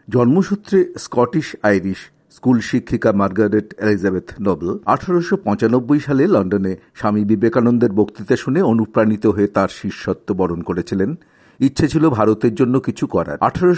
জন্মসূত্রে Scottish Irish school শিক্ষিকা Margaret Elizabeth Noble 1895 সালে লন্ডনে স্বামী বিবেকানন্দের বক্তৃতা শুনে অনুপ্রাণিত হয়ে তাঁর শিষ্যত্ব বরণ করেছিলেন। ইচ্ছে ছিল ভারতের জন্য কিছু করার।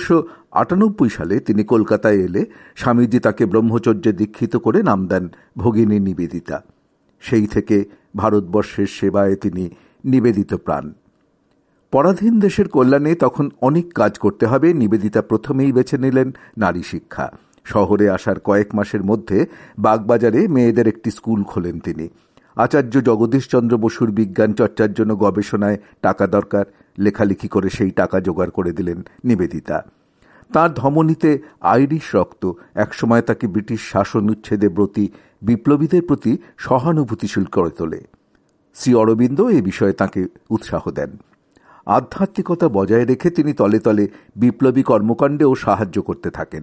1898 সালে তিনি কলকাতায় এলে স্বামীজি তাকে ব্রহ্মচর্যে দীক্ষিত করে নাম দেন ভগিনী নিবেদিতা। সেই থেকে ভারতবর্ষের সেবায় তিনি নিবেদিত প্রাণ। পরাধীন দেশের কল্যাণে তখন অনেক কাজ করতে হবে। নিবেদিতা প্রথমেই বেছে নিলেন নারী শিক্ষা। শহরে আসার কয়েক মাসের মধ্যে বাগবাজারে মেয়েদের একটি স্কুল খোলেন তিনি। আচার্য জগদীশচন্দ্র বসুর বিজ্ঞান চর্চার জন্য গবেষণায় টাকা দরকার, লেখালেখি করে সেই টাকা জোগাড় করে দিলেন নিবেদিতা। তাঁর ধমনীতে আইরিশ রক্ত একসময় তাকে ব্রিটিশ শাসন উচ্ছেদে ব্রতী বিপ্লবীদের প্রতি সহানুভূতিশীল করে তোলে। শ্রী অরবিন্দ এ বিষয়ে তাঁকে উৎসাহ দেন। আধ্যাত্মিকতা বজায় রেখে তিনি তলে তলে বিপ্লবী কর্মকাণ্ডেও সাহায্য করতে থাকেন।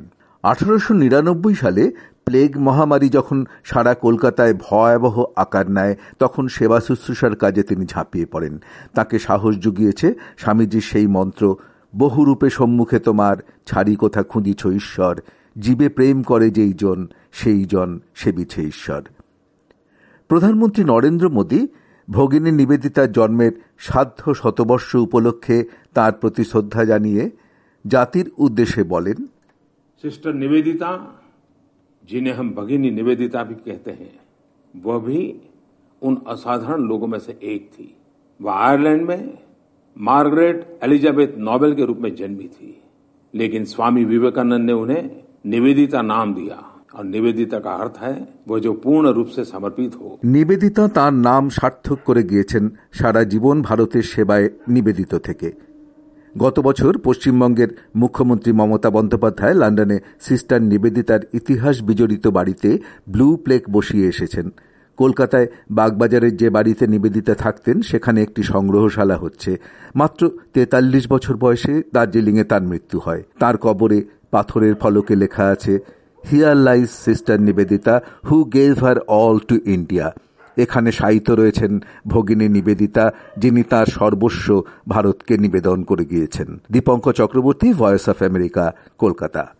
1899 সালে প্লেগ মহামারী যখন সারা কলকাতায় ভয়াবহ আকার নেয়, তখন সেবা শুশ্রূষার কাজে তিনি ঝাঁপিয়ে পড়েন। তাকে সাহস জুগিয়েছে স্বামীজির সেই মন্ত্র, বহুরূপে সম্মুখে তোমার, ছাড়ি কোথা খুঁজিছ ঈশ্বর, জীবে প্রেম করে যেই জন, সেই জন সেবিছে ঈশ্বর। প্রধানমন্ত্রী নরেন্দ্র মোদী ভগিনী নিবেদিতার জন্মের সার্ধ শতবর্ষ উপলক্ষে তাঁর প্রতি শ্রদ্ধা জানিয়ে জাতির উদ্দেশ্যে বলেন, सिस्टर निवेदिता, जिन्हें हम भगिनी निवेदिता भी कहते हैं, वह भी उन असाधारण लोगों में से एक थी। वह आयरलैंड में मार्गरेट एलिजाबेथ नोबेल के रूप में जन्मी थी, लेकिन स्वामी विवेकानंद ने उन्हें निवेदिता नाम दिया और निवेदिता का अर्थ है वो जो पूर्ण रूप से समर्पित हो। নিবেদিতা তার নাম সার্থক করে গিয়েছেন সারা জীবন ভারতের সেবায় নিবেদিত থেকে। গত বছর পশ্চিমবঙ্গের মুখ্যমন্ত্রী মমতা বন্দ্যোপাধ্যায় লন্ডনে সিস্টার নিবেদিতার ইতিহাস বিজড়িত বাড়িতে ব্লু প্লেক বসিয়ে এসেছেন। কলকাতায় বাগবাজারের যে বাড়িতে নিবেদিতা থাকতেন সেখানে একটি সংগ্রহশালা হচ্ছে। মাত্র 43 বছর বয়সে দার্জিলিংয়ে তার মৃত্যু হয়। তার কবরে পাথরের ফলকে লেখা আছে, here lies sister Nivedita who gave her all to India. এখানে শায়িত রয়েছেন ভগিনী নিবেদিতা, যিনি তাঁর সর্বস্ব ভারতকে নিবেদন করে গিয়েছেন। Dipankar Chakraborty, voice of America, Kolkata.